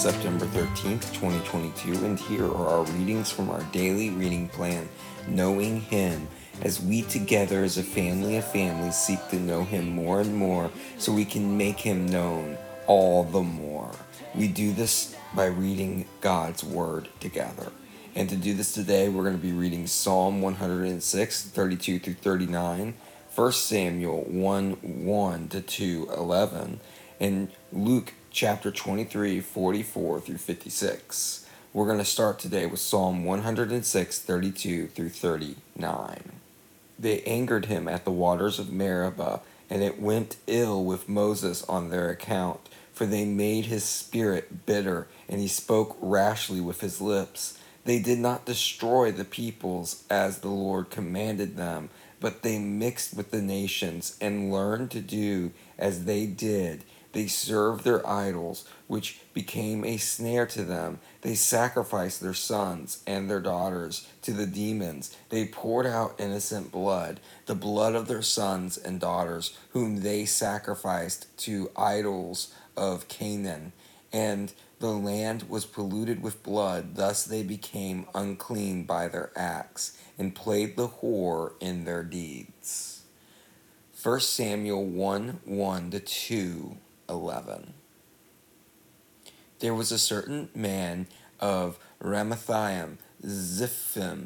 September 13th, 2022, and here are our readings from our daily reading plan, Knowing Him, as we together as a family of families seek to know Him more and more so we can make Him known all the more. We do this by reading God's Word together. And to do this today, we're going to be reading Psalm 106, 32 through 39, 1 Samuel 1 to 2, 11, and Luke chapter 23, 44 through 56. We're going to start today with Psalm 106, 32 through 39. They angered him at the waters of Meribah, and it went ill with Moses on their account, for they made his spirit bitter, and he spoke rashly with his lips. They did not destroy the peoples as the Lord commanded them, but they mixed with the nations and learned to do as they did. They served their idols, which became a snare to them. They sacrificed their sons and their daughters to the demons. They poured out innocent blood, the blood of their sons and daughters, whom they sacrificed to idols of Canaan. And the land was polluted with blood. Thus they became unclean by their acts, and played the whore in their deeds. 1 Samuel 1 to 2, 11. There was a certain man of Ramathaim, Ziphim,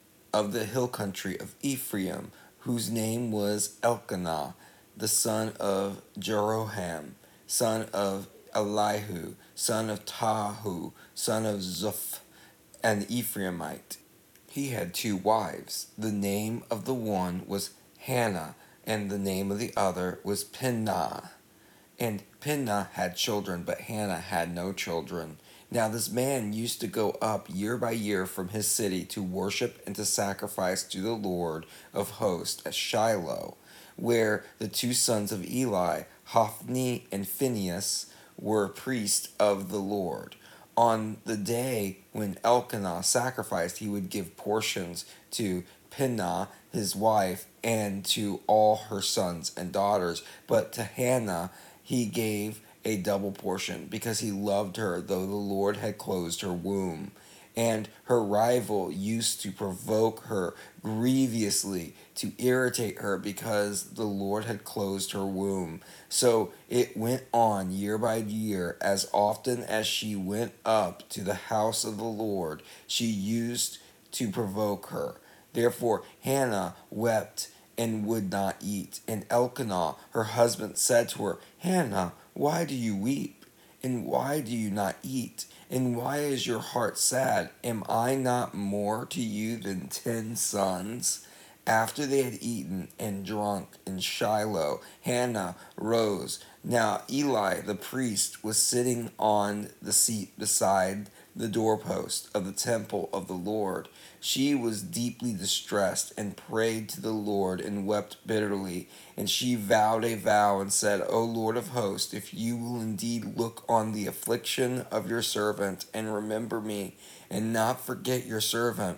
of the hill country of Ephraim, whose name was Elkanah, the son of Jeroham, son of Elihu, son of Tahu, son of Zuph, an Ephraimite. He had 2 wives. The name of the one was Hannah, and the name of the other was Peninnah. And Peninnah had children, but Hannah had no children. Now this man used to go up year by year from his city to worship and to sacrifice to the Lord of hosts at Shiloh, where the 2 sons of Eli, Hophni and Phinehas, were priests of the Lord. On the day when Elkanah sacrificed, he would give portions to Peninnah, his wife, and to all her sons and daughters. But to Hannah he gave a double portion, because he loved her, though the Lord had closed her womb. And her rival used to provoke her grievously, to irritate her, because the Lord had closed her womb. So it went on year by year. As often as she went up to the house of the Lord, she used to provoke her. Therefore Hannah wept and would not eat. And Elkanah, her husband, said to her, Hannah, why do you weep? And why do you not eat? And why is your heart sad? Am I not more to you than 10 sons? After they had eaten and drunk in Shiloh, Hannah rose. Now Eli the priest was sitting on the seat beside the doorpost of the temple of the Lord. She was deeply distressed and prayed to the Lord and wept bitterly. And she vowed a vow and said, O Lord of hosts, if you will indeed look on the affliction of your servant and remember me, and not forget your servant,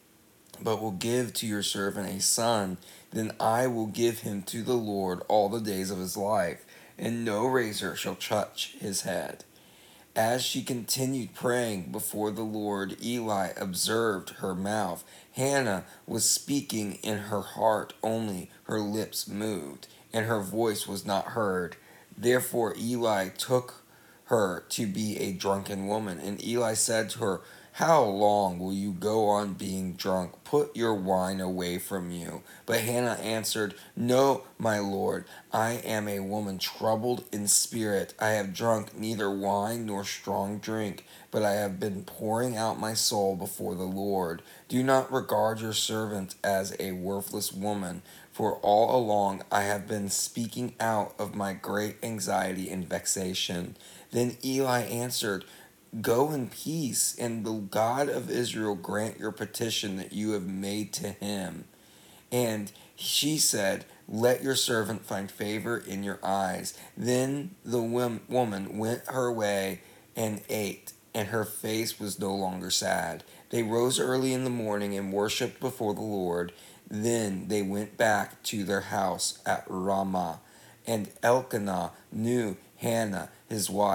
but will give to your servant a son, then I will give him to the Lord all the days of his life, and no razor shall touch his head. As she continued praying before the Lord, Eli observed her mouth. Hannah was speaking in her heart only, her lips moved, and her voice was not heard. Therefore Eli took her to be a drunken woman. And Eli said to her, How long will you go on being drunk? Put your wine away from you. But Hannah answered, No, my Lord, I am a woman troubled in spirit. I have drunk neither wine nor strong drink, but I have been pouring out my soul before the Lord. Do not regard your servant as a worthless woman, for all along I have been speaking out of my great anxiety and vexation. Then Eli answered, Go in peace, and the God of Israel grant your petition that you have made to him. And she said, Let your servant find favor in your eyes. Then the woman went her way and ate, and her face was no longer sad. They rose early in the morning and worshipped before the Lord. Then they went back to their house at Ramah. And Elkanah knew Hannah, his wife,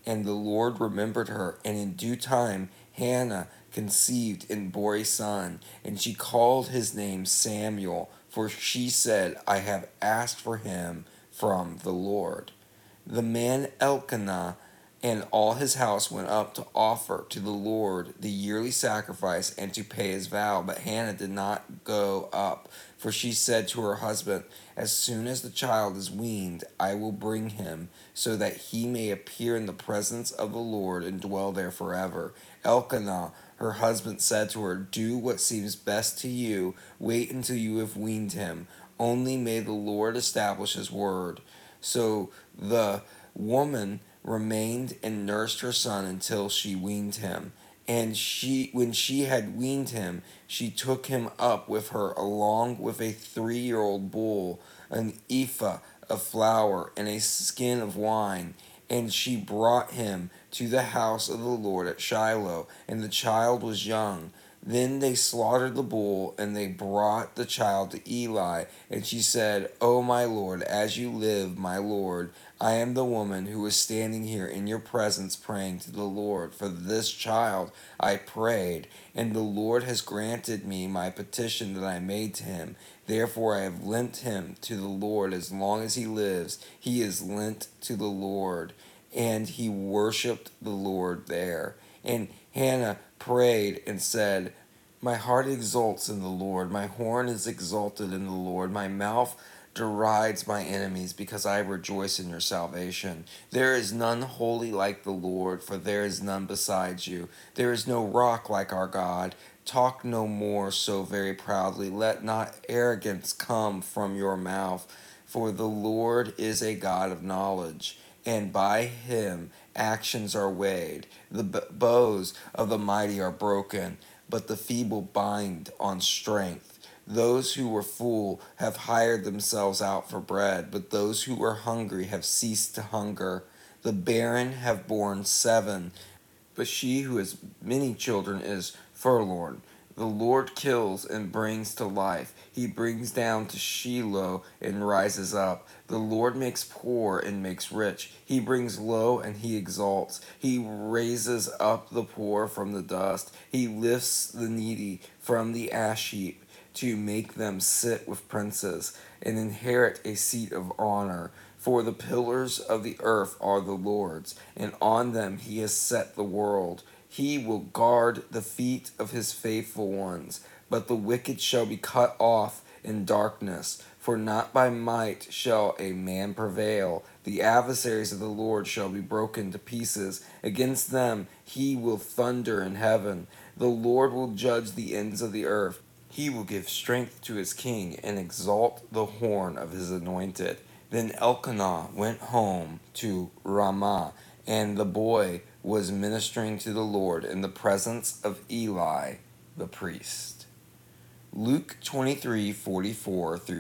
And the Lord remembered her, and in due time Hannah conceived and bore a son, and she called his name Samuel, for she said, I have asked for him from the Lord. The man Elkanah and all his house went up to offer to the Lord the yearly sacrifice and to pay his vow. But Hannah did not go up, for she said to her husband, As soon as the child is weaned, I will bring him, so that he may appear in the presence of the Lord and dwell there forever. Elkanah, her husband, said to her, Do what seems best to you. Wait until you have weaned him. Only may the Lord establish his word. So the woman remained and nursed her son until she weaned him. And when she had weaned him, she took him up with her along with a 3-year-old bull, an ephah of flour, and a skin of wine. And she brought him to the house of the Lord at Shiloh, and the child was young. Then they slaughtered the bull, and they brought the child to Eli. And she said, O my Lord, as you live, my Lord, I am the woman who is standing here in your presence praying to the Lord. For this child I prayed, and the Lord has granted me my petition that I made to him. Therefore I have lent him to the Lord as long as he lives. He is lent to the Lord. And he worshipped the Lord there. And Hannah prayed and said, My heart exults in the Lord, my horn is exalted in the Lord, my mouth derides my enemies, because I rejoice in your salvation. There is none holy like the Lord, for there is none besides you. There is no rock like our God. Talk no more so very proudly. Let not arrogance come from your mouth, for the Lord is a God of knowledge, and by him actions are weighed. The bows of the mighty are broken, but the feeble bind on strength. Those who were full have hired themselves out for bread, but those who were hungry have ceased to hunger. The barren have borne 7, but she who has many children is forlorn. The Lord kills and brings to life. He brings down to Shiloh and rises up. The Lord makes poor and makes rich. He brings low and he exalts. He raises up the poor from the dust. He lifts the needy from the ash heap to make them sit with princes and inherit a seat of honor. For the pillars of the earth are the Lord's, and on them he has set the world. He will guard the feet of his faithful ones, but the wicked shall be cut off in darkness. For not by might shall a man prevail. The adversaries of the Lord shall be broken to pieces. Against them he will thunder in heaven. The Lord will judge the ends of the earth. He will give strength to his king and exalt the horn of his anointed. Then Elkanah went home to Ramah, and the boy was ministering to the Lord in the presence of Eli the priest. Luke 23:44 through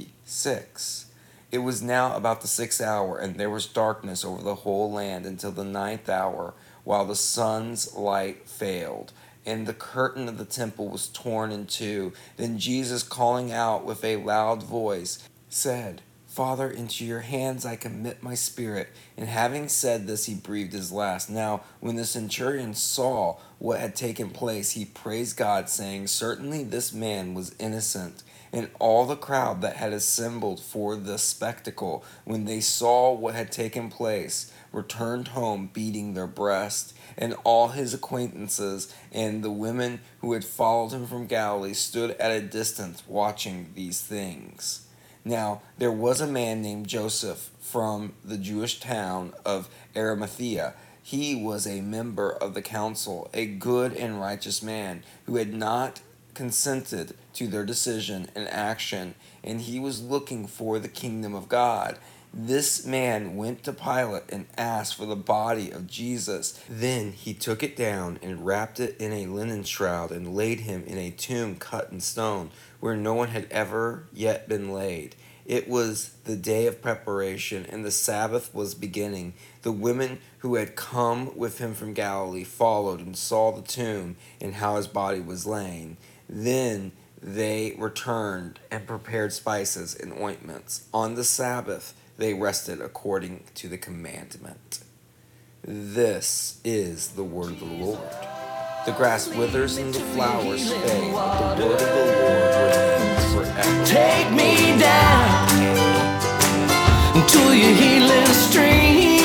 56. It was now about the 6th hour, and there was darkness over the whole land until the 9th hour, while the sun's light failed, and the curtain of the temple was torn in two. Then Jesus, calling out with a loud voice, said, Father, into your hands I commit my spirit. And having said this, he breathed his last. Now, when the centurion saw what had taken place, he praised God, saying, Certainly this man was innocent. And all the crowd that had assembled for the spectacle, when they saw what had taken place, returned home beating their breast. And all his acquaintances and the women who had followed him from Galilee stood at a distance watching these things. Now, there was a man named Joseph from the Jewish town of Arimathea. He was a member of the council, a good and righteous man who had not consented to their decision and action, and he was looking for the kingdom of God. This man went to Pilate and asked for the body of Jesus. Then he took it down and wrapped it in a linen shroud and laid him in a tomb cut in stone, where no one had ever yet been laid. It was the day of preparation, and the Sabbath was beginning. The women who had come with him from Galilee followed and saw the tomb and how his body was laid. Then they returned and prepared spices and ointments. On the Sabbath they rested according to the commandment. This is the word of the Lord. The grass withers and the flowers fade, but the word of the Lord remains forever. Take me down to your healing stream.